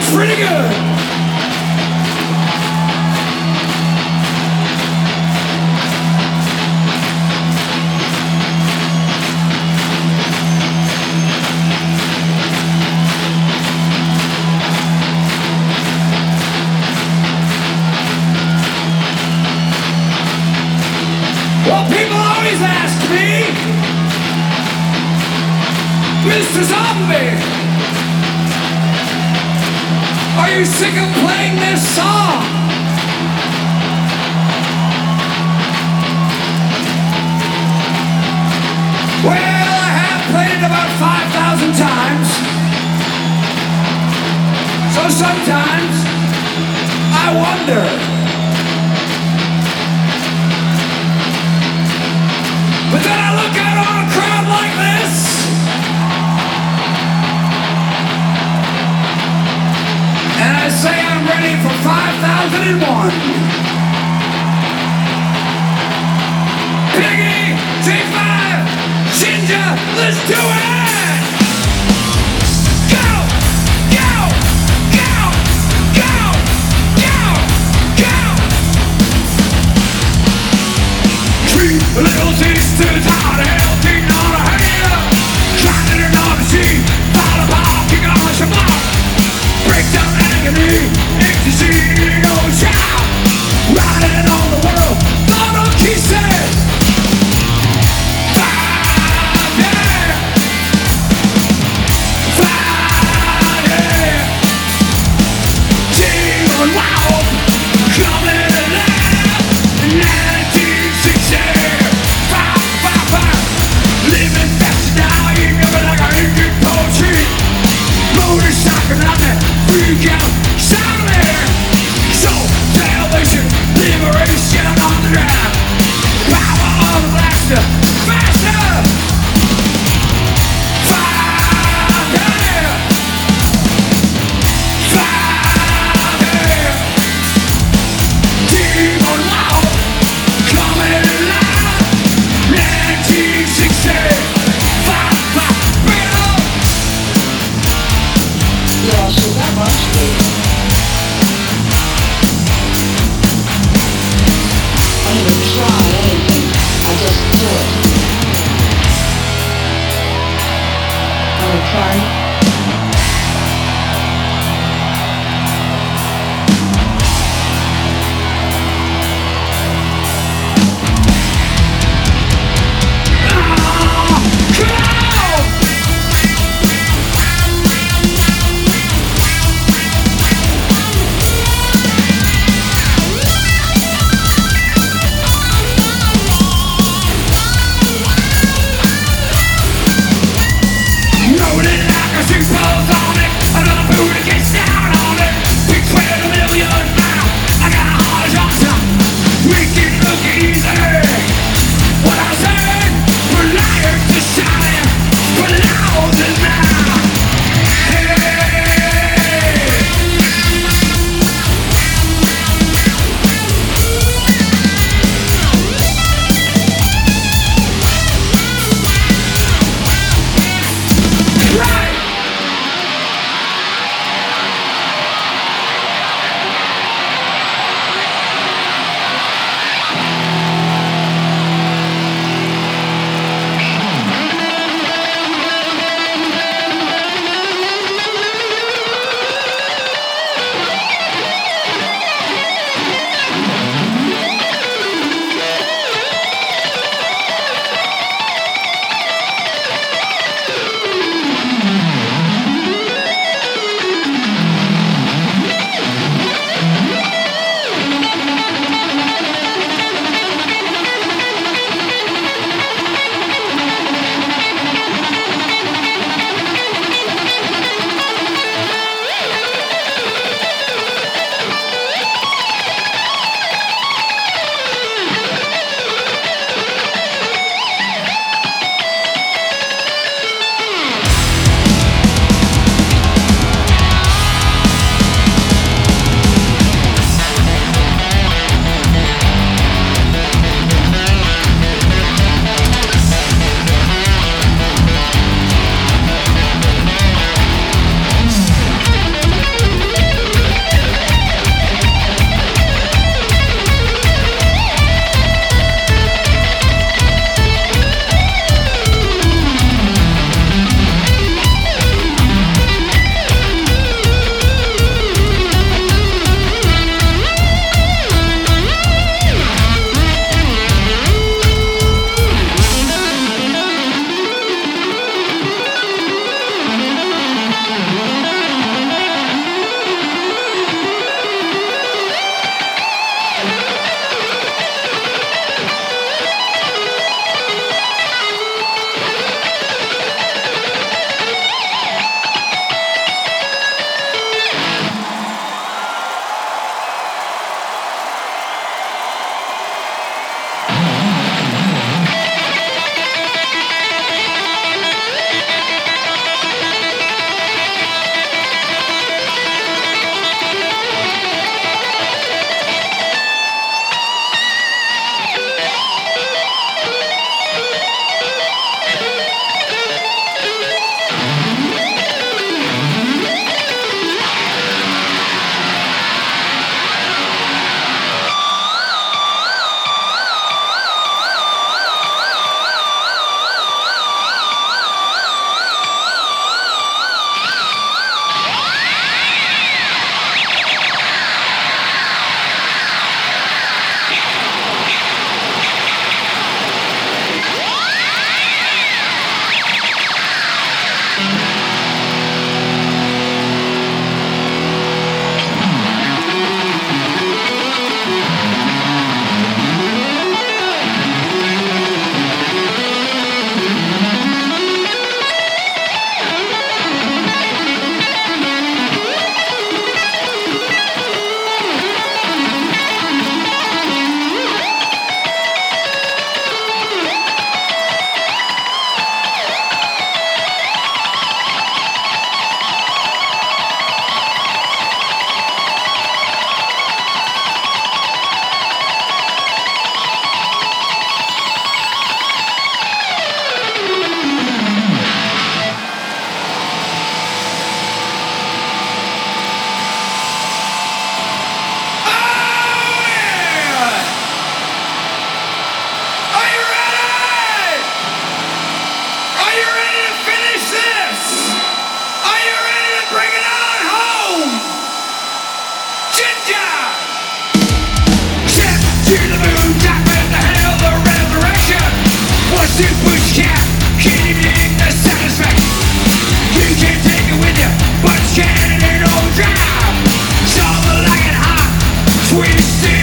pretty good. Well, people always ask me, Mr. Zombie, are you sick of playing this song? Well, I have played it about 5,000 times. So sometimes I wonder. But then I look out on a crowd like this, and I say I'm ready for 5,001. Piggy, J5, Ginger, let's do it! Go, go, go, go, go, go! Treat a little taste to the town, healthy, not a hair. Trying to not to see, fall apart, kick on the shabbat. Break down agony, ecstasy, no shout. Riding on the world, thought of kisses. do what you can't even take the satisfaction. You can't take it with you, but you can in overdrive. Summer like it hot, twisted.